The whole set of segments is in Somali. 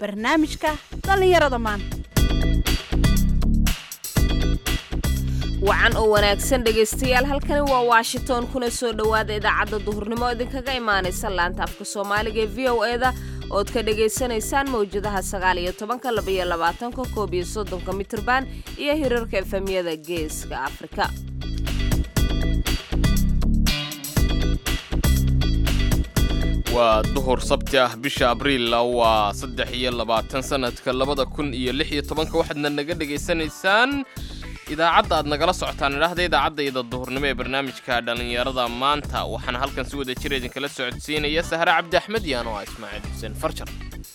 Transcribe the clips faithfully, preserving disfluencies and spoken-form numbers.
barnaamijka dhallinyarada maanta. wacan oo wanaagsan dhegaystayaal, halkani waa Washington, kuna soo dhawaada idaacadda duhurnimo idinkaga imaanaysa laanta afka Soomaaliga ee V O A-da ood ka dhageysanaysaan mawjadaha sagaal iyo tobanka, laba iyo labaatanka, koob iyo soddonka mitirban iyo hirarka efemyada Geeska Afrika. waa duhur sabti ah bisha abriil waa saddex iyo labaatan sanadka labada kun iyo lix iyo tobanka. waxaadna naga dhegaysanaysaan idaacadda aad nagala socotaan idhaahda idaacadda iyada duhurnimo ee barnaamijka dhallinyarada maanta. waxaana halkan si wada jira idinkala socodsiinaya Sahre Cabdi Axmed iyo anoo ah Ismaaciil Xuseen Farjar.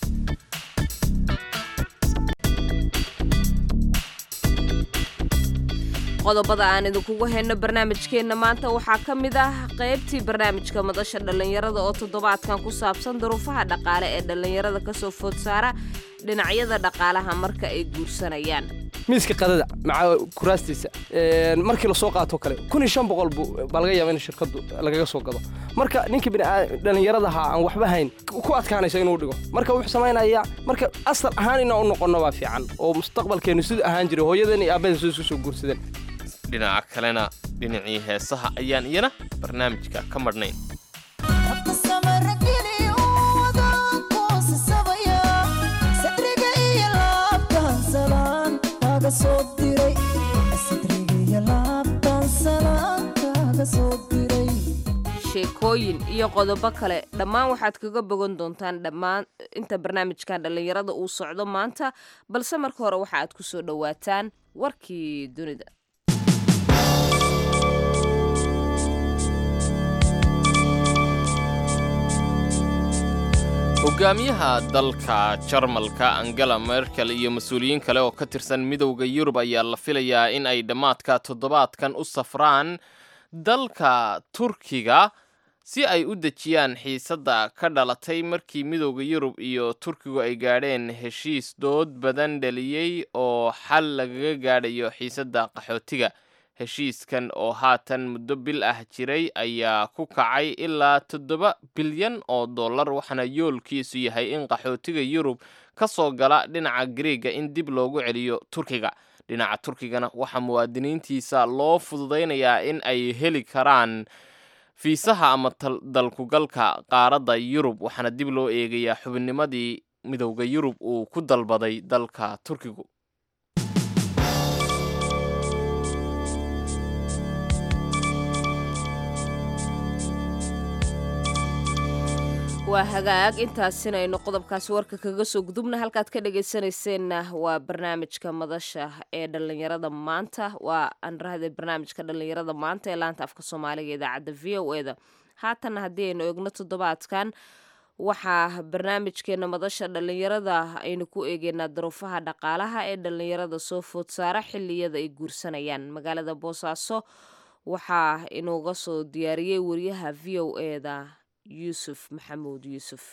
qodobada aan idinkugu hayno barnaamijkeenna maanta waxaa ka mid ah qaybtii barnaamijka madasha dhallinyarada oo toddobaadkan ku saabsan duruufaha dhaqaale ee dhallinyarada ka soo food saara dhinacyada dhaqaalaha marka ay guursanayaan. miiska qadada maca kuraastiisa markii la soo qaato kale kun iyo shan boqol baa laga yaabaa in shirkadu lagaga soo gado. marka ninka dhallinyaradaha aan waxba hayn ku adkaanaysa inuu dhigo, marka wuxuu samaynayaa marka asal ahaan inaan u noqonno waa fiican oo mustaqbalkeenu siduu ahaan jiray hooyadan iyo aabbadan soo soo guursadeen. dhinaca kalena dhinacii heesaha ayaan iyana barnaamijka ka marnayn. sheekooyin iyo qodobo kale dhammaan waxaad kaga bogan doontaan dhammaan inta barnaamijkan dhallinyarada uu socdo maanta, balse marka hore waxa aad ku soo dhowaataan warkii dunida. hogaamiyaha dalka Jarmalka Angela Merkel iyo mas'uuliyiin kale oo ka tirsan midowga Yurub ayaa la filayaa in ay dhammaadka toddobaadkan u safraan dalka Turkiga si ay u dejiyaan xiisadda ka dhalatay markii midowga Yurub iyo Turkigu ay gaadheen heshiis dood badan dhaliyey oo xal lagaga gaadhayo xiisadda qaxootiga. heshiiskan oo haatan muddo bil ah jiray ayaa ku kacay ilaa toddoba bilyan oo dollar, waxaana yoolkiisu yahay in qaxootiga Yurub ka soo gala dhinaca Greega in dib loogu celiyo Turkiga. dhinaca Turkigana waxaa muwaadiniintiisa loo fududaynayaa in ay heli karaan fiisaha ama dalkugalka qaaradda Yurub, waxaana dib loo eegayaa xubinnimadii midowga Yurub uu ku dalbaday dalka Turkigu. waa hagaag intaasina aynu qodobkaasi warka kaga soo gudubna. halkaad ka dhagaysanayseena waa barnaamijka madasha ee dhallinyarada maanta, waa aan rahday barnaamijka dhallinyarada maanta ee laanta afka Soomaaliga idaacadda V O A-da. haatan haddii aynu eegno toddobaadkan waxaa barnaamijkeena madasha dhallinyarada aynu ku eegeynaa duruufaha dhaqaalaha ee dhallinyarada soo food saara xilliyada ay guursanayaan. magaalada Boosaaso waxaa inuuga soo diyaariyey wariyaha V O A-da Yusuf Maxamuud Yusuf.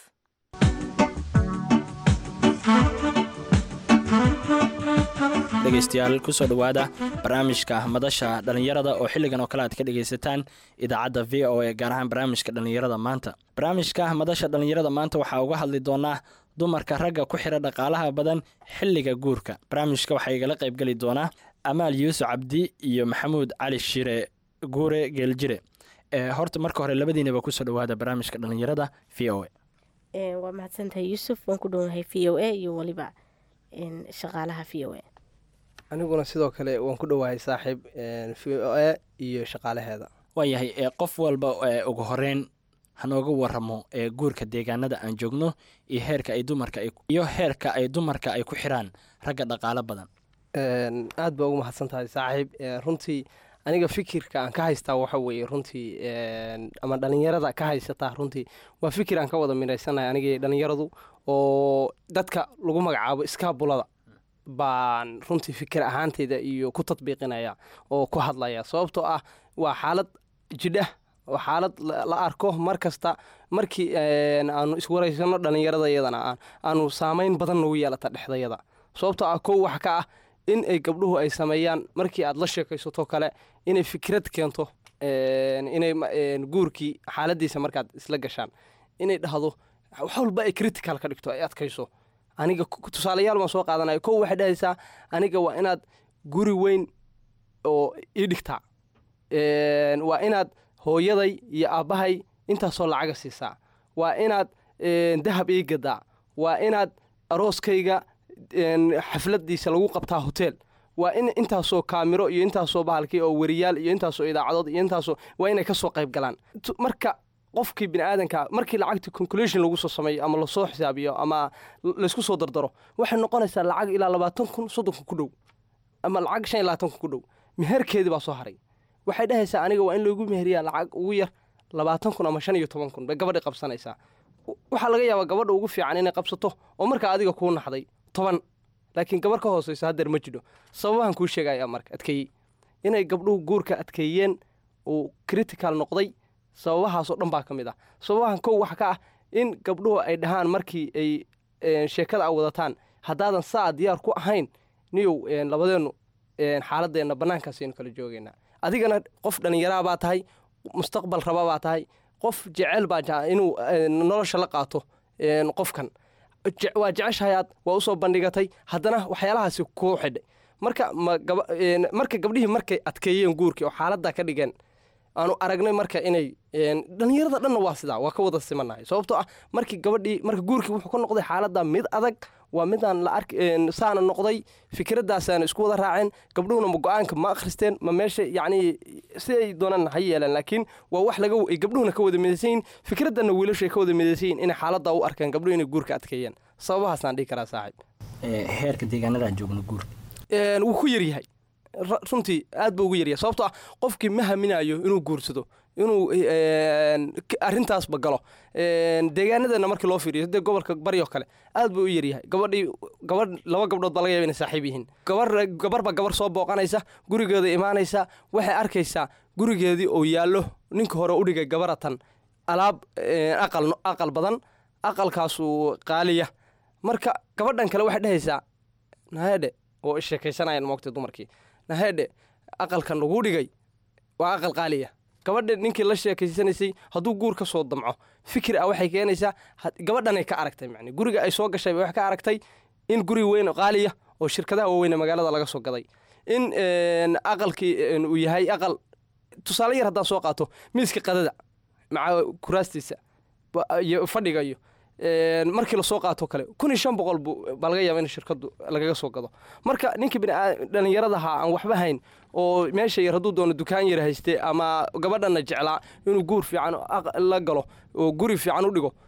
dhegaystayaal kusoo dhowaada barnaamijka madasha dhallinyarada oo xilligan oo kale aad ka dhegaysataan idaacadda V O A, gaar ahaan barnaamijka dhallinyarada maanta. barnaamijka madasha dhallinyarada maanta waxaa uga hadli doonaa dumarka ragga ku xidha dhaqaalaha badan xilliga guurka. barnaamijka waxaa igala qaybgeli doonaa Amaal Yuusuf Cabdi iyo Maxamuud Cali Shire Guure Geeljire. horta marka hore labadiinaba kusoo dhawaada barnaamijka dhallinyarada V O A. waa mahadsantahay Yuusuf, waan ku dhownahay V O A iyo waliba shaqaalaha V O A. aniguna sidoo kale waan ku dhowahay saaxiib V O A iyo shaqaalaheeda. waayahay qof walba ugu horeyn hanooga waramo guurka deegaanada aan joogno iyo heerka ay dumarka iyo heerka ay dumarka ay ku xiraan ragga dhaqaalo badan. aad baa ugu mahadsantahay saaxiib. runtii aniga fikirka aan ka haystaa waxa weeye runtii ama dhallinyarada ka haysataa runtii waa fikir aan ka wada midhaysanahay anigii dhallinyaradu oo dadka lagu magacaabo iskaabulada baan runtii fikir ahaanteyda iyo ku tadbiiqinaya oo ku hadlaya, sababtoo ah waa xaalad jidha, waa xaalad la arko mar kasta markii aanu iswaraysano dhallinyarada iyadana aanu saamayn badan nagu yeelata dhexdayada. sababtoo ah kow wax ka ah in ay gabdhuhu ay sameeyaan markii aad la sheekaysato kale inay fikrad keento inay guurkii xaaladiisa markaad isla gashaan inay dhahdo wax walba ay critical ka dhigto ay adkayso aniga tusaalayaal baan soo qaadanaya kow waxay dhahaysaa aniga waa inaad guri weyn oo ii dhigtaa waa inaad hooyaday iyo aabbahay intaasoo lacaga siisaa waa inaad dahab ii gadaa waa inaad arooskayga xafladiisa lagu qabtaa hotel waa in intaasoo kaamiro iyo intaasoo bahalkii oo weriyaal iyo intaasoo idaacadood iyo intaasoo waa inay ka soo qayb galaan marka qofkii bini aadanka markii lacagta conclusion lagu soo sameeyo ama lasoo xisaabiyo ama laysku soo dardaro waxay noqonaysaa lacag ilaa labaatan kun soddon kun ku dhow ama lacag shan iyo labaatan kun ku dhow meherkeedii baa soo haray waxay dhahaysaa aniga waa in loogu meheriyaa lacag ugu yar labaatan kun ama shan iyo toban kun bay gabadhi qabsanaysaa waxaa laga yaabaa gabadha ugu fiican inay qabsato oo markaa adiga kuu naxday toban laakiin gabar ka hoosayso haddeer ma jidho sababahan kuu sheegaya marka adkeeyey inay gabdhuhu guurka adkeeyeen uu critical noqday sababahaasoo dhan baa ka mid ah sababahan kow waxa ka ah in gabdhuhu ay dhahaan markii ay sheekada a wadataan haddaadan saa diyaar ku ahayn niyow labadeennu xaaladeenna bannaankaasaynu kala joogaynaa adigana qof dhallinyaraa baa tahay mustaqbal raba baa tahay qof jecel baa inuu nolosha la qaato qofkan waa jeceshahayaad waa usoo bandhigatay haddana waxyaalahaasi kuu xidhay marka marka gabdhihii markay adkeeyeen guurkii oo xaaladdaa ka dhigeen aanu aragnay marka inay dhallinyarada dhanna waa sidaa waa ka wada simanahay sababtoo ah markii gabadhii marka guurkii wuxuu ka noqday xaaladda mid adag waa midaan la ark saana noqday fikradaasaana isku wada raaceen gabdhuhuna ma go-aanka ma akhristeen ma meesha yacnii siday doonaan ha yeeleen laakiin waa wax laga ay gabdhuhuna ka wada midaysan yihin fikraddanna wiilashu ay ka wada midaysan yihin inay xaaladdaa u arkeen gabdhuhu inay guurka adkeeyeen sababahaasaan dhihi karaa saaxiib heerka deegaanadaan joogno guurka wuu ku yaryahay runtii aad buu ugu yaryahay sababtoo ah qofkii ma haminayo inuu guursado inuu arrintaasba galo deegaanadeena markii loo fiiriyo sidee gobolka bari oo kale aad buu u yaryahay gabadhii gabadh laba gabdhood baa laga yaba inay saaxiib yihiin gabar gabarba gabar soo booqanaysa gurigeeda imaanaysa waxay arkaysaa gurigeedii oo yaallo ninka hore u dhigay gabaratan alaab aqal aqal badan aqalkaasuu qaaliya marka gabadhan kale waxay dhahaysaa nahedhe oo sheekaysanayaan moogtay dumarkii nahedhe aqalkan lagu dhigay waa aqal qaaliya gabadha ninkii la sheekaysanaysay hadduu guur ka soo damco fikir ah waxay keenaysaa gabadhanay ka aragtay macni guriga ay soo gashay wax ka aragtay in guri weyn oo qaaliya oo shirkadaha waaweyn ee magaalada laga soo gaday in aqalkii uu yahay aqal tusaale yar haddaan soo qaato miiska qadada maca kuraastiisa iyo fadhiga iyo markii la soo qaato kale kun iyo shan boqol baa laga yaaba in shirkadu lagaga soo gado marka ninkii dhallinyaradaha aan waxba hayn oo meesha yar hadduu doono dukaan yar hayste ama gabadhana jeclaa inuu guur fiican la galo oo guri fiican u dhigo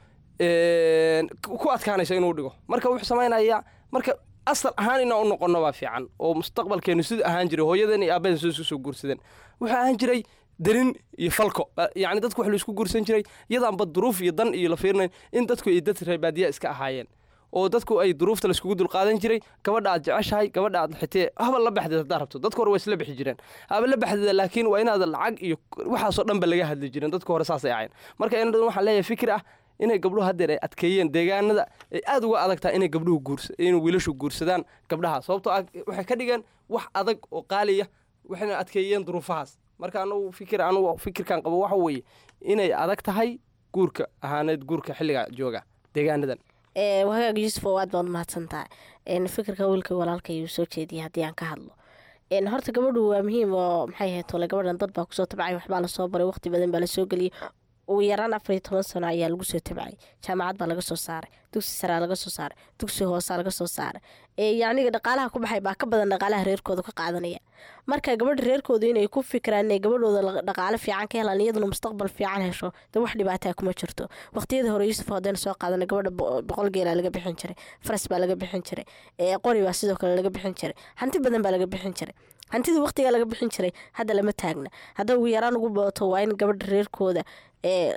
ku adkaanaysa inuu dhigo marka wuxuu samaynayaa marka asal ahaan inaan u noqonno baa fiican oo mustaqbalkeenu siduu ahaan jiray hooyadan iyo aabbadan soo soo guursadeen wuxuu ahaan jiray darin iyo falko yacni dadku wax la isku guursan jiray iyadaanba duruuf iyo dan iyo la fiirinayn in dadku ay dad reebaadiya iska ahaayeen oo dadku ay duruufta la iskugu dulqaadan jiray gabadha aad jeceshahay gabadha aad xitee habal la baxdeed haddaa rabto dadka hore waa isla bixi jireen habal la baxdeeda laakiin waa inaad lacag iyo waxaasoo dhanba laga hadli jiren dadka hore saasay ahayn marka in waxaan leeyahay fikir ah inay gabdhuhu haddeer ay adkeeyeen deegaanada ay aad uga adag tahay inay gabdhuhu guursa inay wiilashu guursadaan gabdhaha sababtoo ah waxay ka dhigeen wax adag oo qaaliya waxayna adkeeyeen duruufahaas marka anagu fikir anugu fikirkan qabo waxa weeye inay adag tahay guurka ahaaneed guurka xilliga jooga deegaanadan wagaag yuusuf oo aad baad mahadsantahay fikirka wiilka walaalka ayuu soo jeediyay haddii aan ka hadlo horta gabadhu waa muhiim oo maxay ahayd tole gabadhan dad baa kusoo tabcay waxbaa lasoo baray waqti badan baa lasoo geliyey ugu yaraan afar iyo toban sano ayaa lagu soo tabcay jaamacad baa laga soo saaray dugsi saraa laga soo saaray dugsi hoosaa laga soo saaray yacniga dhaqaalaha ku baxay baa ka badan dhaqaalaha reerkooda ka qaadanaya marka gabadha reerkooda inay ku fikiraan inay gabadhooda dhaqaale fiican ka helaan iyaduna mustaqbal fiican hesho dee wax dhibaataa kuma jirto waqtiyada hore yuusuf haddayna soo qaadana gabadha boqol geelaa laga bixin jiray faras baa laga bixin jiray qori baa sidoo kale laga bixin jiray hanti badan baa laga bixin jiray hantidii waqtigaa laga bixin jiray hadda lama taagna hadda ugu yaraan ugu badato waa in gabadha reerkooda ee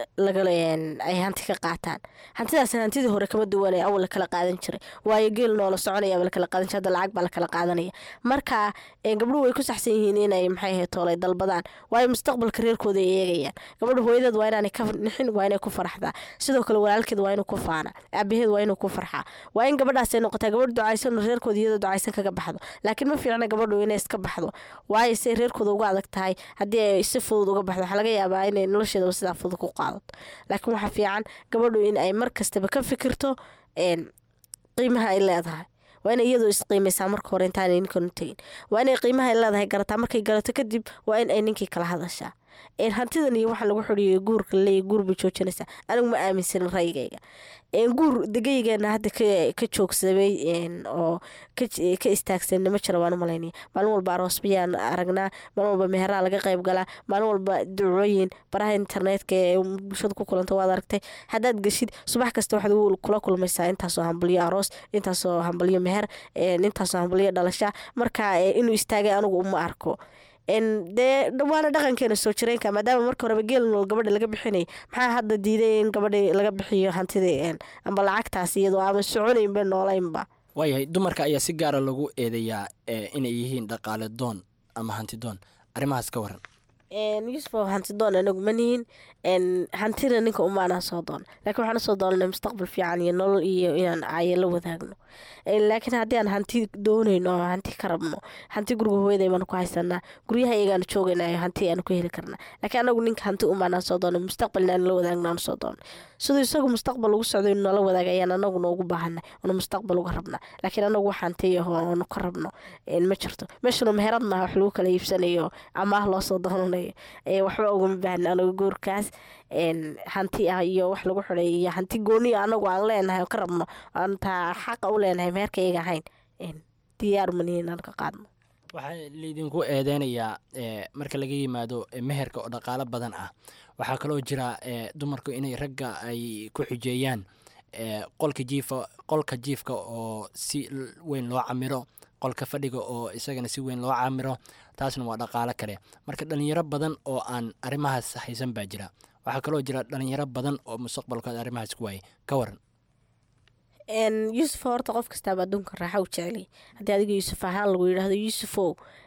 ay hanti ka qaataan hantidaasna hantidii hore kama duwan ee awal la kala qaadan jiray waayo geel noola soconayaaba lakala qaadan jiray hadda lacag baa lakala qaadanaya marka gabdhuhu way ku saxsan yihiin inay maxay ahayd toolay dalbadaan waayo mustaqbalka reerkooda ay eegayaan gabadha hooyadeed waa inaanay ka nixin waa inay ku farxdaa sidoo kale walaalkeed waa inuu ku faana aabaheed waa inuu ku farxaa waa in gabadhaas ay noqotaa gabadh ducaysan reerkooda iyadoo ducaysan kaga baxdo laakiin ma fiicna gabadhu inay iska baxdo waayo say reerkooda uga adag tahay haddii ay si fudud uga baxdo waxaa laga yaabaa inay nolosheedaba sidaa fudud ku qaadato laakiin waxaa fiican gabadhu in ay mar kastaba ka fikirto qiimaha ay leedahay waa inay iyadu isqiimaysaa marka hore intaanay ninkan u tegin waa inay qiimaha ay leedahay garataa markay garato kadib waa in ay ninkii kala hadashaa hantidan iyo waxaa lagu xidhiyo guurka laleeya guur bay joojinaysaa anigu ma aaminsanin ra'yigayga guur degaygeena hadda ka joogsamay oo ka istaagsan ma jira waan u malaynaya maalin walba aroos bayaan aragnaa maalin walba meheraa laga qayb galaa maalin walba ducooyin baraha internetka ee bulshada ku kulanta waad aragtay haddaad geshid subax kasta waxaad kula kulmaysaa intaasoo hambalyo aroos intaasoo hambalyo meher intaasoo hambalyo dhalasha marka inuu istaagay anigu uma arko dee waana dhaqankeena soo jireenka maadaama marka horeba geel nool gabadha laga bixinay maxaa hadda diiday in gabadha laga bixiyo hantida amba lacagtaas iyadoo ama soconaynba noolaynba waayahay dumarka ayaa si gaara lagu eedeeyaa inay yihiin dhaqaale doon ama hanti doon arrimahaas ka waran yusuf hanti doon anagu manihin hantina ninka umaanaa soo doon laakiin waxaan soo doonana mustaqbal fiican iyo nolol iyo inaan caayo la wadaagno laakiin haddii aan hanti doonayno oo hanti ka rabno hanti guriga hooyaday baanu ku haysanaa guryaha iyagaanu joogaynayo hanti aanu ku heli karnaa laakiin anagu ninka hanti umaanaa soo doona mustaqbal inaan la wadaagno aan soo doono siduu isagu mustaqbal ugu socdo inuu nala wadaaga ayaan anaguna ugu baahanay oonu mustaqbal uga rabnaa laakiin anagu wax hanti aho oonu ka rabno ma jirto meeshanu meherad maaha wax lagu kala iibsanayo amaah loo soo doonanayo waxba ugama baahna anagu guurkaas hanti ah iyo wax lagu xiday iyo hanti gooniya anagu aan leenahay oo ka rabno aan taa xaqa u leenahay meherka iyaga ahayn diyaar manihin aan ka qaadno waxaa laydinku eedeynayaa marka laga yimaado meherka oo dhaqaalo badan ah waxaa kaloo jira dumarku inay ragga ay ku xujeeyaan qolka jiifa qolka jiifka oo si weyn loo camiro qolka fadhiga oo isagana si weyn loo camiro taasna waa dhaqaalo kale marka dhalinyaro badan oo aan arrimahaas haysan baa jira waxaa kaloo jira dhalinyaro badan oo mustaqbalkooda arrimahaas ku waayay ka waran yuusuf horta qof kastaaba adduunka raaxa u jeceliy haddii adiga yuusuf ahaan lagu yidhaahdo yuusufow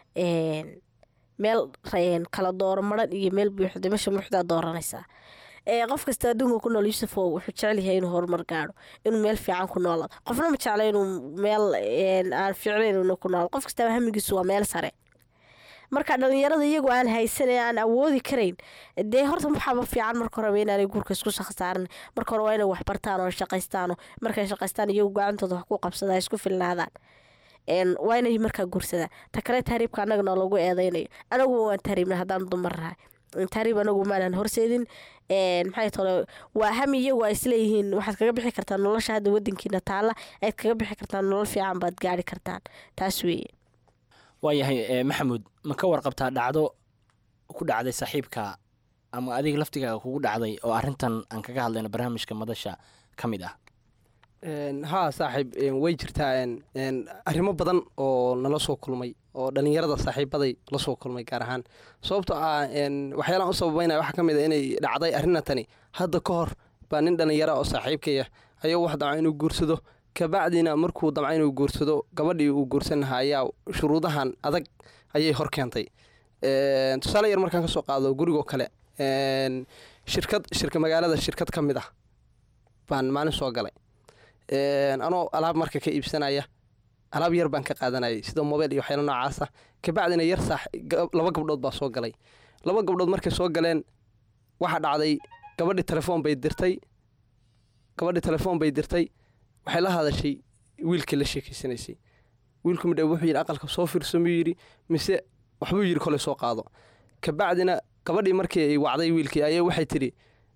meel kala dooro maran iyo meel buuxda meesha buuxdaa dooranaysaa qof kasta adduunka ku nool yuusufow wuxuu jecelyahay inuu horumar gaadho inuu meel fiican ku noolaado qofna ma jecla inuu meel aan fiicnayn inuu ku noolaado qof kastaaba hamigiisu waa meel sare marka dhalinyarada iyagu aan haysanay aan awoodi karayn dee horta waxaaba fiican marka horeba inaanay guurka isku shaqsaaran marka hore waa inay wax bartaan oo shaqaystaano markay shaqaystaan iyagu gacantooda wax ku qabsadaan isku filnaadaan waa inay markaa guursadaan ta kale tahriibka annagana lagu eedeynayo anagu waan tahriibna haddaan dumar rahay tahriib anagu maanaan horseedin maxay tole waa hami iyagu ay isleeyihiin waxaad kaga bixi kartaan nolosha hadda wadankiina taalla ayaad kaga bixi kartaan nolol fiican baad gaari kartaan taas weeye waayahay maxamuud ma ka warqabtaa dhacdo ku dhacday saaxiibka ama adiga laftigaaga kugu dhacday oo arrintan aan kaga hadlayno barnaamijka madasha ka mid ah haa saaxiib way jirtaa arrimo badan oo nala soo kulmay oo dhalinyarada saaxiibaday la soo kulmay gaar ahaan sababtoo ah waxyaalaan u sababeynaya waxaa ka mid a inay dhacday arrinatani hadda ka hor baa nin dhalinyara oo saaxiibkaya ayuu wax damca inuu guursado kabacdina markuu damca inuu guursado gabadhii uu guursan lahaa ayaa shuruudahan adag ayay hor keentay tusaale yar markaan ka soo qaado gurigoo kale shirkad shirka magaalada shirkad ka mid ah baan maalin soo galay anoo alaab marka ka iibsanaya alaab yar baan ka qaadanayay sida mobile iyo waxyaalo noocaasa kabacdina yar saax laba gabdhood baa soo galay laba gabdhood markay soo galeen waxaa dhacday gabadhii telefoon bay dirtay gabadhii telefoon bay dirtay waxay la hadashay wiilkii la sheekeysanaysay wiilku midha wuxuu yidhi aqalka soo fiirso miyuu yidhi mise waxbuu yidhi koley soo qaado kabacdina gabadhii markii ay wacday wiilkii ayay waxay tidhi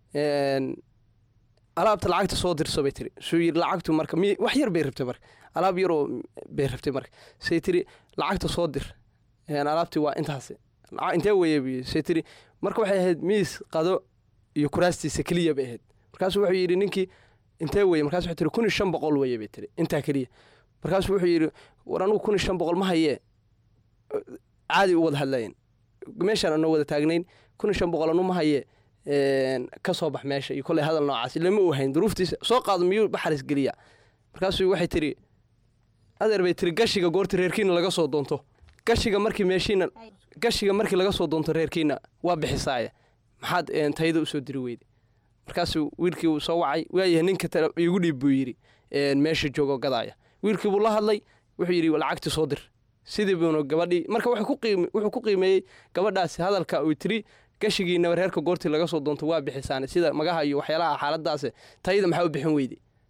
alaabta lacagta soo dirso bay tiri suu yidhi lacagtu marka mi wax yar bay rabtay marka alaab yaroo bay rabtay marka say tiri lacagta soo dir alaabtii waa intaas intee weeye say tiri marka waxay ahayd miis qado iyo kuraastiisa keliya bay ahayd markaasuu wuxuu yidhi ninkii intee weye markaas wuxuu tiri kun iyo shan boqol weye bay tiri intaa keliya markaasuu wuxuu yidhi war anugu kun iyo shan boqol ma hayee caadi u wada hadlayeen meeshaan anoo wada taagnayn kun iyo shan boqol anu ma hayee ka soo bax meesha iyo kolley hadal noocaas lama u hayn duruuftiisa soo qaado miyuu baxaris geliya markaasuu waxay tiri adeer bay tiri gashiga goorta reerkiina laga soo doonto gashiga markii meeshiina gashiga markii laga soo doonto reerkiina waa bixisaaye maxaad tayada usoo diri weyday markaasuu wiilkii uu soo wacay waayahay ninka igu dhiib buu yidhi meesha joogo gadaaya wiilkii buu la hadlay wuxuu yidhi lacagti soo dir sidii buuna gabadhii marka wuxuu ku qiimeeyey gabadhaasi hadalka uu tiri gashigiinaba reerka goortii laga soo doonto waa bixisaan sida magaha iyo waxyaalaha xaaladaas tayada maxaa u bixin weyday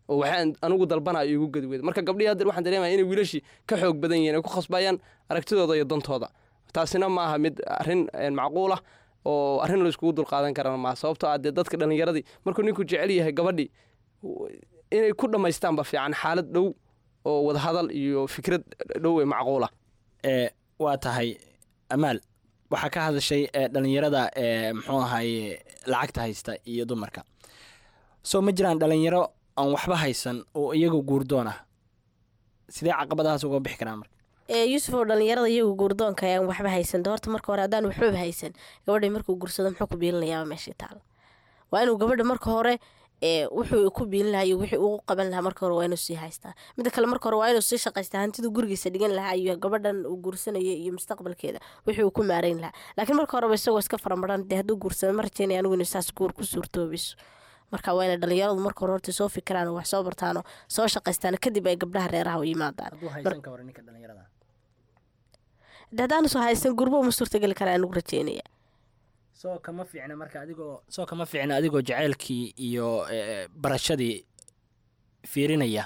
oo waxaan anigu dalbanayo igu gadi weyda marka gabdhihii hadda waxaan dareemaya inay wiilashii ka xoog badan yihiin ay ku khasbayaan aragtidooda iyo dantooda taasina maaha mid arrin macquul ah oo arrin la iskugu dulqaadan karana maaha sababtoo ah dee dadka dhallinyaradii markuu ninku jecel yahay gabadhii inay ku dhammaystaanba fiican xaalad dhow oo wadahadal iyo fikrad dhow ee macquul ah waa tahay amaal waxaa ka hadashay dhallinyarada muxuu ahaye lacagta haysta iyo dumarka soo ma jiraan dhallinyaro aan waxba haysan oo iyagu guurdoon ah sidee caqabadahaas uga bixi karaan marka yuusuf oo dhallinyarada iyagu guurdoonka ayaan waxba haysan horta marka hore haddaan waxbaba haysan gabadhay markuu guursado muxuu ku biilinayaaba meeshii taala waa inuu gabadha marka hore wuxuu ku biilin lahaa iyo wixii uu qaban lahaa marka hore waa inuu sii haystaa midda kale marka hore waa inuu sii shaqaystaa hantiduu gurigiisa dhigan lahaa iyo gabadhan uu guursanaya iyo mustaqbalkeeda wixii uu ku maarayn lahaa laakiin marka horeba isagoo iska faramaran dee hadduu guursado ma rajeynaya anigu inuu saas guur ku suurtoobiso marka waa inay dhallinyaradu marka hore horta soo fikiraan oo wax soo bartaano soo shaqaystaan kadib ay gabdhaha reeraha u yimaadaan haddaanu soo haysan gurbo uma suurtageli karaa anigu rajeynaya soo kama fiicna marka adigoo soo kama fiicna adigoo jaceylkii iyo barashadii fiirinaya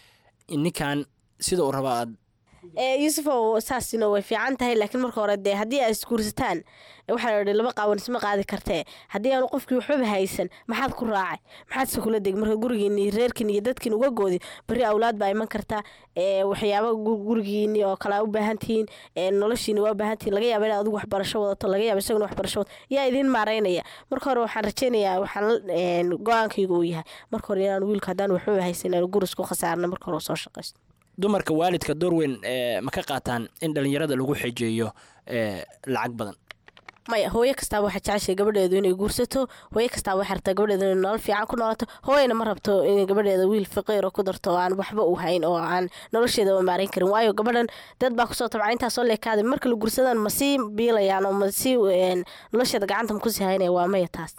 ninkan sida uu raba aad yuusufow saasina way fiican tahay laakiin marka hore dee haddii aad isguursataan waxaa la idhi laba qaawan isma qaadi kartee haddii aanu qofkii waxbaba haysan maxaad ku raacay maxaad se kula degi marka gurigiini reerkiin iyo dadkiin uga goodi beri awlaad baa iman karta waxyaaba gurigiini oo kale aa u baahan tihiin noloshiini waa u baahan tihiin laga yaaba inaad adigu waxbarasho wadato laga yaaba isaguna waxbarasho wadato yaa idiin maaraynaya marka hore waxaan rajeynayaa waxaan go-aankayga uu yahay marka hore inaan wiilka haddaan waxbaba haysan inaanu guris ku khasaarna marka hore soo shaqaysto dumarka waalidka door weyn ma ka qaataan in dhallinyarada lagu xejeeyo lacag badan maya hooyo kastaaba waxaa jeceshay gabadheedu inay guursato hooyo kastaaba waxay rabtaa gabadheedu inay nolol fiican ku noolato hooyana ma rabto inay gabadheeda wiil faqiiro ku darto oo aan waxba u hayn oo aan nolosheedaba maarayn karin waayo gabadhan dad baa kusoo tabca intaasoo leekaaday marka la guursadaan ma sii biilayaan oo ma sii nolosheeda gacanta ma kusii haynaya waa maya taas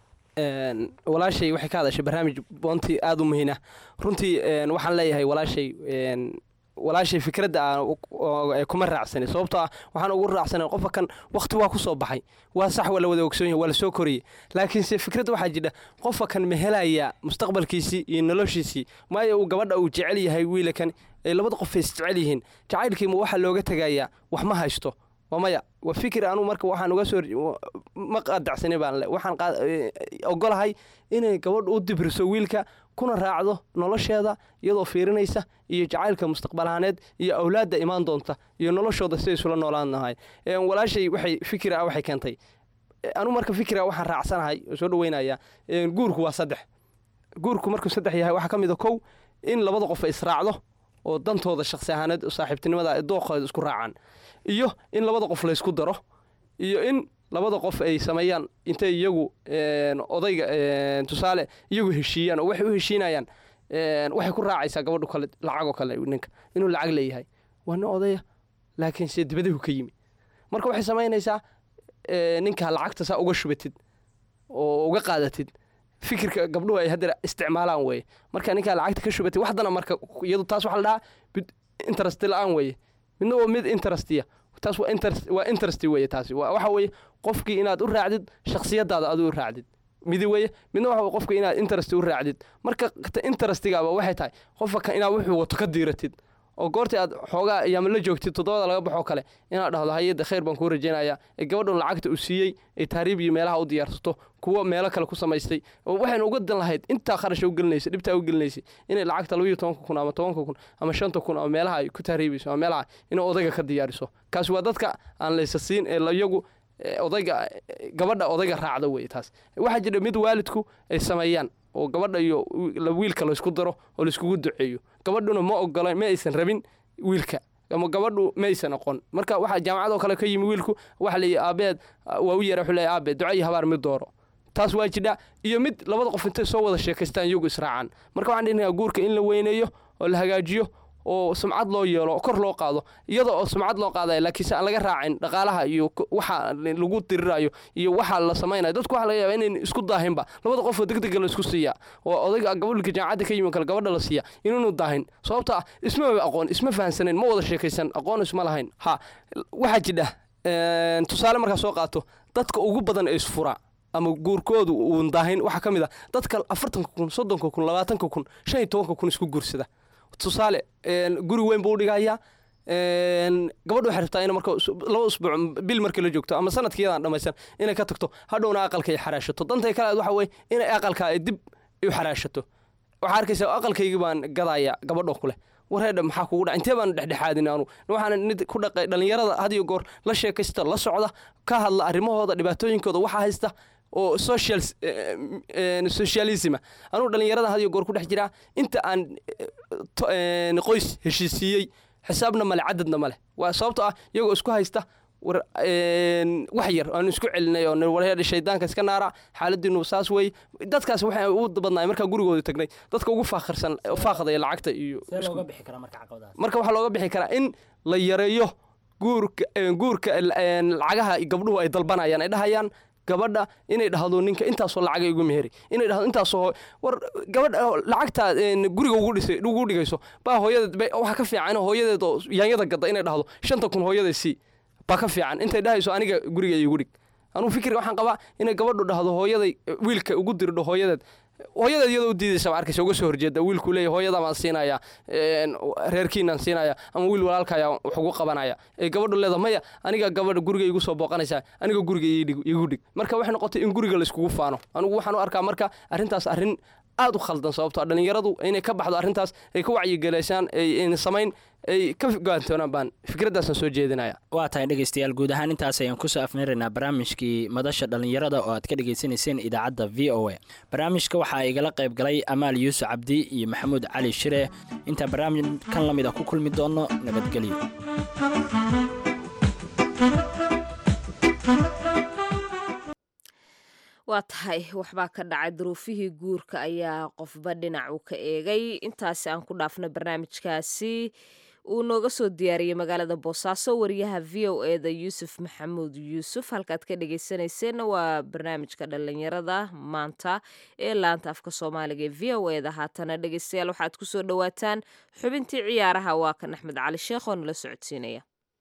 walaashay waxay ka hadashay barnaamij boontii aada u muhiina runtii waxaan leeyahay walaashay walaashay fikradda aan kuma raacsani sababtoo ah waxaan ugu raacsanay qofka kan waqti waa ku soo baxay waa sax waa la wada ogsoon yahay waa la soo koriyey laakiinse fikradda waxaa jidha qofka kan ma helaya mustaqbalkiisii iyo noloshiisii maayo uu gabadha uu jecel yahay wiilakan ay labada qof is jecel yihiin jacaylkiima waxaa looga tegayaa wax ma haysto waa maya waa fikir anu marka waxaan uga soo ma qaadacsanay baan le waxaan ogolahay inay gabadh u dibriso wiilka kuna raacdo nolosheeda iyadoo fiirinaysa iyo jacaylka mustaqbalahaaneed iyo awlaadda imaan doonta iyo noloshooda siday isula noolaan lahay walaashay waxay fikira waxay keentay anu marka fikira waxaan raacsanahay oo soo dhaweynaya guurku waa saddex guurku markuu saddex yahay waxaa ka mid a kow in labada qof ay israacdo oo dantooda shakhsi ahaaneed saaxiibtinimada dooqooda isku raacaan iyo in labada qof laysku daro iyo in labada qof ay sameeyaan intay iyagu odayga tusaale iyagu heshiiyaan oo waxay u heshiinayaan waxay ku raacaysaa gabadhu kale lacagoo kale ninka inuu lacag leeyahay waa nin odaya laakiin se dibadahu ka yimi marka waxay samaynaysaa ninka lacagta saa uga shubatid oo uga qaadatid fikirka gabdhuhu ay hadda isticmaalaan weye marka ninkaa lacagta ka shubatid waxdana marka iyadu taas waxa la dhahaa interest la-aan weye midna waa mid interestiya taas waa interest waa interest weye taasi waxa weye qofkii inaad u raacdid shakhsiyadaada aad u raacdid midi weye midna waxa qofka inaad interest u raacdid marka interestigaaba waxay tahay qofka inaad wuxuu wato ka diiratid oo goortii aad xoogaa ayaama la joogtid toddobada laga baxoo kale inaad dhahdo hayadda khayr baan kuu rajaynayaa ee gabadhan lacagta uu siiyey ay tahriib iyo meelaha u diyaarsato kuwa meelo kale ku samaystay waxayna uga dan lahayd intaa kharasha u gelinaysa dhibtaa u gelinaysay inay lacagta labayo tobanka kun ama tobanka kun ama shanta kun ama meelaha ay ku tahriibayso ama meelaha inay odayga ka diyaariso kaasi waa dadka aan laysa siin ee iyagu odayga gabadha odayga raacda weye taas waxaa jira mid waalidku ay sameeyaan oo gabadha iyo wiilka laysku daro oo layskugu duceeyo gabadhuna ma ogola ma aysan rabin wiilka ama gabadhu ma aysan aqoon marka waxaa jaamacadoo kale ka yimi wiilku waxa leeyahay aabeed waa u yeera wuxuu leeyahay aabeed duco iyo habaar mid dooro taas waa jidha iyo mid labada qof intay soo wada sheekaystaan iyagu israacaan marka waxaan dhinayaa guurka in la weyneeyo oo la hagaajiyo oo sumcad loo yeelo kor loo qaado iyada oo sumcad loo qaadaya laakiinse aan laga raacin dhaqaalaha iyo waxa lagu dirirayo iyo waxa la samaynayo dadku waxa laga yaabaa inay isku daahinba labada qof oo degdeg la isku siiya oo odayga gabadhka jaamacadda ka yimi kale gabadha la siiya inuunu daahin sababtoo ah isma aqoon isma fahansaneen ma wada sheekaysan aqoon isma lahayn ha waxaa jidha tusaale markaa soo qaato dadka ugu badan ee isfura ama guurkoodu uun daahin waxaa ka mid ah dadka afartanka kun soddonka kun labaatanka kun shan iyo tobanka kun isku guursada tusaale guri weyn buu dhigayaa gabadhu waxay rabtaa in marka laba usbuuc bil markii la joogto ama sanadkiiyadan dhammaysan inay ka tagto hadhowna aqalka ay xaraashato dantay kale waxa weeye inay aqalka ay dib u xaraashato waxaa arkaysaa aqalkaygii baan gadaya gabadho kule wareedha maxaa kugu dhaca intee baan dhexdhexaadin anu waxaan nid ku dhaqay dhalinyarada had iyo goor la sheekaysta la socda ka hadla arrimahooda dhibaatooyinkooda waxaa haysta oo social socialism anu dhalinyarada had iyo goor ku dhex jiraa inta aan qoys heshiisiiyey xisaabna male cadadna male waa sababtoo ah iyagoo isku haysta war wax yar aan isku celinay oo wareer shaydaanka iska naara xaaladiinu saas way dadkaas waxay u badnaay marka gurigooda tagnay dadka ugu faakharsan faaqaday lacagta iyo looga bixi kara marka caqabadaas marka waxa looga bixi karaa in la yareeyo guurka guurka lacagaha gabdhuhu ay dalbanayaan ay dhahayaan gabadha inay dhahdo ninka intaasoo lacag igu meeri inay dhahdo intaasoo war gabadha lacagta guriga ugu dhisay ugu dhigayso baa hooyadeed waxa ka fiican hooyadeed oo yaanyada gadda inay dhahdo shanta kun hooyadeed si baa ka fiican intay dhahayso aniga guriga igu dhig anu fikirka waxaan qabaa inay gabadhu dhahdo hooyaday wiilka ugu dirdho hooyadeed hooyadeed iyadoo u diidaysa arkaysa uga soo horjeeda wiilku leeyahay hooyada baan siinaya reerkiinaan siinaya ama wiil walaalkaya wax ugu qabanaya ee gabadhu leedahay maya aniga gabadha guriga igu soo booqanaysa aniga guriga igu dhig marka waxay noqotay in guriga la iskugu faano anigu waxaan u arkaa marka arrintaas arrin aad u khaldan sababtoo dhalinyaradu inay ka baxdo arrintaas ay ka wacyigelisaan ay samayn ay ka go'aantoonaan baan fikraddaasna soo jeedinaya waa tahay dhegaystayaal guud ahaan intaas ayaan kusoo afmeeraynaa barnaamijkii madasha dhallinyarada oo aad ka dhegaysanayseen idaacadda v o a barnaamijka waxaa igala qayb galay amaal yuusuf cabdi iyo maxamuud cali shire intaa barnaamij kan la mid a ku kulmi doonno nabadgelyo waa tahay waxbaa ka dhacay duruufihii guurka ayaa qofba dhinac uu ka eegay intaasi aan ku dhaafna barnaamijkaasi uu nooga soo diyaariyey magaalada boosaaso wariyaha v o e da yuusuf maxamuud yuusuf halkaad ka dhegaysanayseena waa barnaamijka dhalinyarada maanta ee laanta afka soomaaliga ee v o e da haatana dhegaystayaal waxaad kusoo dhawaataan xubintii ciyaaraha waa kan axmed cali sheekh oo nala socodsiinaya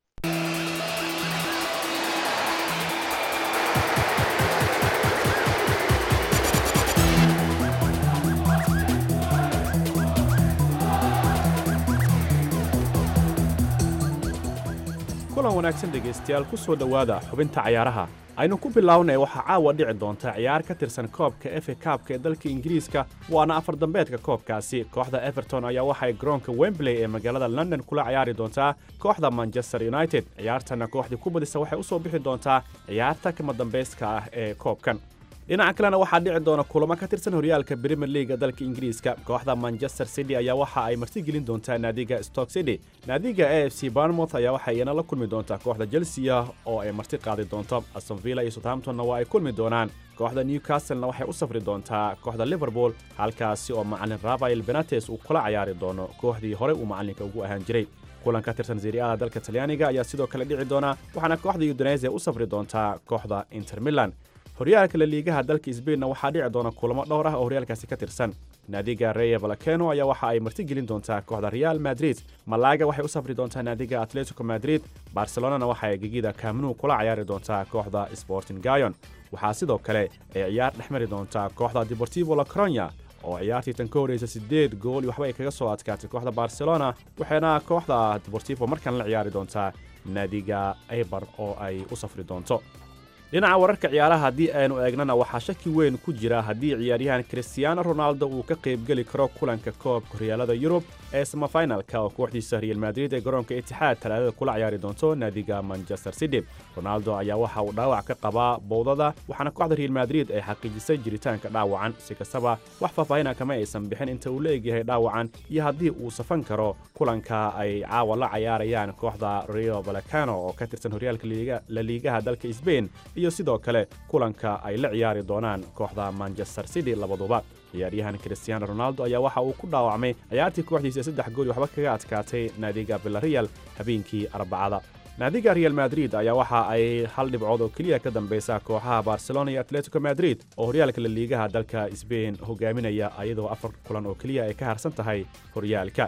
kulan wanaagsan dhegaystayaal ku soo dhowaada xubinta cayaaraha aynu ku bilownay waxaa caawa dhici doonta ciyaar ka tirsan koobka F A Cup ee dalka Ingiriiska waana afar dambeedka koobkaasi kooxda Everton ayaa waxay garoonka Wembley ee magaalada London kula ciyaari doontaa kooxda Manchester United ciyaartana kooxdii ku badisa waxay u soo bixi doontaa ciyaarta kama dambayska ah ee koobkan dhinaca kalena waxaa dhici doona kulamo ka tirsan horyaalka Premier League dalka Ingiriiska kooxda Manchester City ayaa waxa ay marti gelin doontaa naadiga Stoke City naadiga A F C Bournemouth ayaa waxa iyana la kulmi doontaa kooxda Chelsea oo ay marti qaadi doonto Aston Villa iyo Southampton waa ay kulmi doonaan kooxda Newcastle waxay u safri doontaa kooxda Liverpool halkaasi oo macallin Rafael Benitez uu kula ciyaari doono kooxdii hore uu macallinka ugu ahaan jiray kulan ka tirsan Serie A dalka Talyaaniga ayaa sidoo kale dhici doona waxaana kooxda Udinese u safri doontaa kooxda Inter Milan horyaalka la liigaha dalka Isbaanna waxaa dhici doona kulamo dhowr ah oo horyaalkaasi ka tirsan naadiga Rayo Vallecano ayaa waxa ay marti gelin doontaa kooxda Real Madrid Malaga waxay u safri doontaa naadiga Atletico Madrid Barcelona waxa ay gegida Camp Nou kula ciyaari doontaa kooxda Sporting Gijon waxaa sidoo kale ay ciyaar dhexmari doontaa kooxda Deportivo La Coruña oo ciyaartii tan ka horeysa sideed gool iyo waxba ay kaga soo adkaatay kooxda Barcelona waxaana kooxda Deportivo markan la ciyaari doontaa naadiga Eibar oo ay u safri doonto dhinaca wararka ciyaaraha haddii aynu eegnana waxaa shaki weyn ku jira haddii ciyaaryahan Cristiano Ronaldo uu ka qayb geli karo kulanka koobka horyaalada Yurub ee semifinalka oo kooxdiisa Real Madrid ee garoonka Etihad talaadada kula ciyaari doonto naadiga Manchester City Ronaldo ayaa waxa uu dhaawac ka qabaa bowdada waxaana kooxda Real Madrid ay xaqiijisay jiritaanka dhaawacan si kastaba wax faahfaahin kama aysan bixin inta uu leeyahay dhaawacan iyo haddii uu safan karo kulanka ay caawa la ciyaarayaan kooxda Rayo Vallecano oo ka tirsan horyaalka la liigaha dalka Spain iyo sidoo kale kulanka ay la ciyaari doonaan kooxda Manchester City labaduba ciyaaryahan Cristiano Ronaldo ayaa waxa uu ku dhaawacmay ciyaartii kooxdiisa saddex gool waxba kaga adkaatay naadiga Villarreal habeenkii Arbacada naadiga Real Madrid ayaa waxa ay hal dhibcood oo kaliya ka dambaysa kooxaha Barcelona iyo Atletico Madrid oo horyaalka la liigaha dalka Spain hogaaminaya ayadoo afar kulan oo kaliya ay ka harsan tahay horyaalka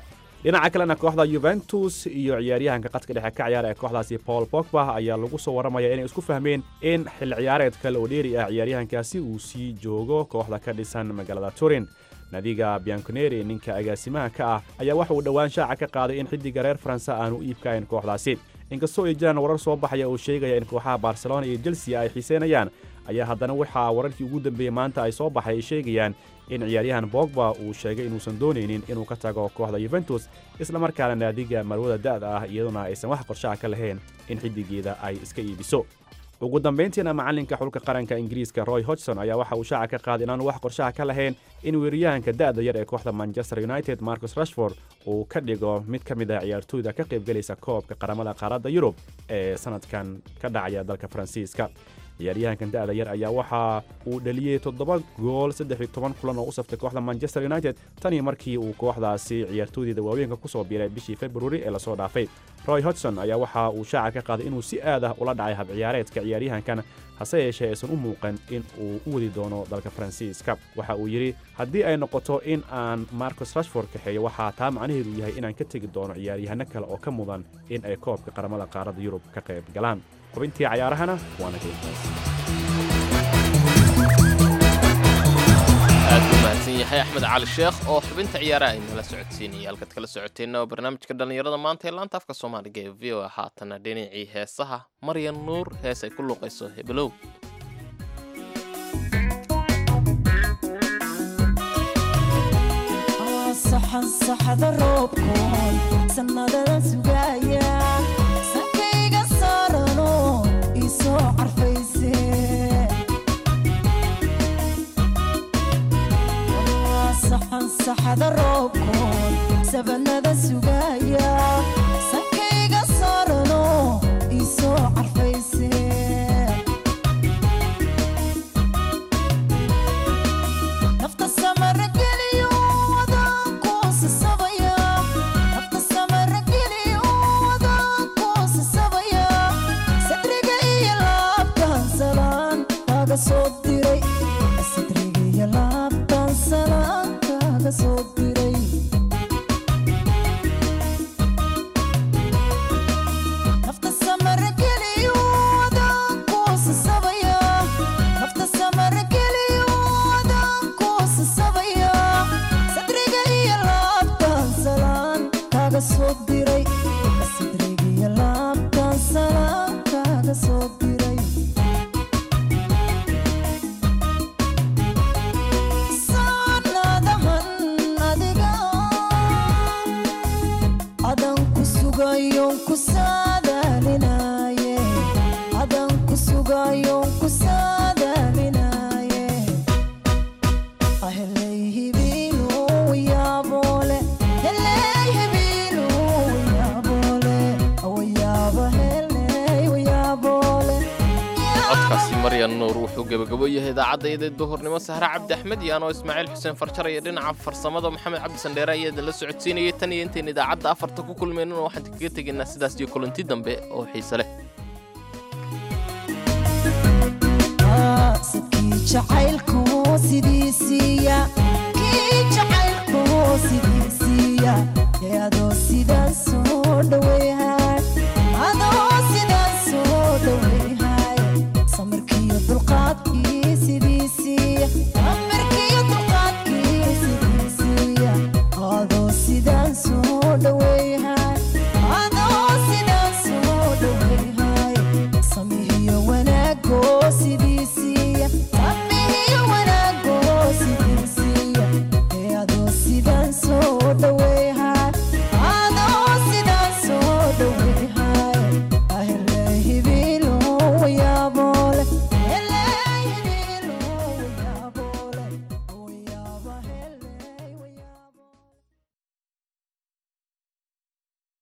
dhinaca kalena kooxda Juventus iyo ciyaaryahanka qadka dhexe ka ciyaara ee kooxdaasi Paul Pogba ayaa lagu soo waramaya inay isku fahmeen in xil ciyaareedka la dheeri ah ciyaaryahankaasi uu sii joogo kooxda ka dhisan magaalada Turin. Nadiga Bianconeri ninka agaasimaha ka ah ayaa waxa uu dhawaan shaaca ka qaaday in xidiga reer Faransa aanu iibkayn kooxdaasi. inkastoo ay jiraan warar soo baxaya oo sheegaya in kooxaha Barcelona iyo Chelsea ay xiiseynayaan ayaa haddana waxa wararkii ugu dambeeyay maanta ay soo baxay sheegayaan in ciyaaryahan Pogba uu sheegay inuusan dooneynin inuu ka tago kooxda Juventus isla markaana naadiga marwada da'da ah iyaduna aysan wax qorshe ka lahayn in xidigeeda ay iska iibiso. ugu dambeyntiina macalinka xulka qaranka Ingiriiska Roy Hodgson ayaa waxa uu shaaca ka qaaday inaan wax qorshe ka lahayn in weeraryahanka da'da yar ee kooxda Manchester United Marcus Rashford uu ka dhigo mid ka mid ah ciyaartooyda ka qayb galaysa koobka qaramada qaaradda Yurub ee sanadkan ka dhacaya dalka Faransiiska. ciyaaryahankan da'da yar ayaa waxa uu dhaliyay toddoba gool saddex iyo toban kulan oo u saftay kooxda Manchester United tani markii uu kooxdaasi ciyaartooyda waaweynka ku soo biiray bishii February ee la soo dhaafay. Roy Hodgson ayaa waxa uu shaaca ka qaaday inuu si aad ah ula dhacay hab ciyaareedka ciyaaryahankan hase yeeshee aysan u muuqan in uu u wadi doono dalka Faransiiska. waxa uu yiri haddii ay noqoto in aan Marcus Rashford kaxeeyo waxa taa macnaheedu yahay inaan ka tagi doono ciyaaryahano kale oo ka mudan in ay koobka qaramada qaaradda Yurub ka qayb galaan. xubintii ciyaarahana waana geeyay aad u mahadsan yahay Axmed Cali Sheekh oo xubinta ciyaaraha inala socodsiinaya halkaad kala socoteena barnaamijka dhalinyarada maanta ee laanta afka Soomaaliga ee V O A haatana dhinacii heesaha Maryan Nuur hees ay ku luqayso Heblow. saxan saxada roobkoon sanadada sugaya sakayga saarano isoo carfayse saxan saxada roobkoon sabanada sugaya sakayga saarano isoo carfayse nafta samara geliyo soo diray sidriga iyo laabtan salaan kaaga soo diray nafta samara geliyo adaan kuusa sabaya nafta samara geliyo adaan kuusa sabaya sidriga iyo laabtan salaan kaaga soo diray sidriga iyo laabtan salaan kaaga soo diray sugayon ku saadaalinaye adan ku sugayon ku saadaalinaye ahelay hibilu yaabole helay hibilu yaabole awayaaba helay yaabole codkaasi Maryan Nuur wuxuu gabagabo yahay idaacadda duhurnimo Sahra Cabdi Axmed iyo anoo Ismaaciil Xuseen Farjar iyo dhinaca farsamada Maxamed Cabdi Sandheere ayaa la socodsiinayay tan iyo intaan idaacadda afarta ku kulmayno waxaan kaga tagnaa sidaas iyo kulanti dambe oo xiiso leh. sadkii jacaylku sidiisiya kii jacaylku sidiisiya adoo sidaan soo dhaweeyahay adoo sidaan soo dhaweeyahay samirkiiyo dulqaadkii sidiisiya samirkiiyo dulqaadkii sidiisiya adoo sidaan soo dhaweeyahay adoo sidaan soo dhaweeyahay samihiyo wanaagoo sidiisiya samihiyo wanaagoo sidiisiya ee adoo sidaan soo dhaweeyahay adoo sidaan soo dhaweeyahay ahelay hibiilo wayaabole helay hibiilo wayaabole wayaaba helay wayaabo.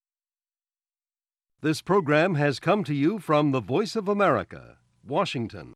This program has come to you from the Voice of America, Washington.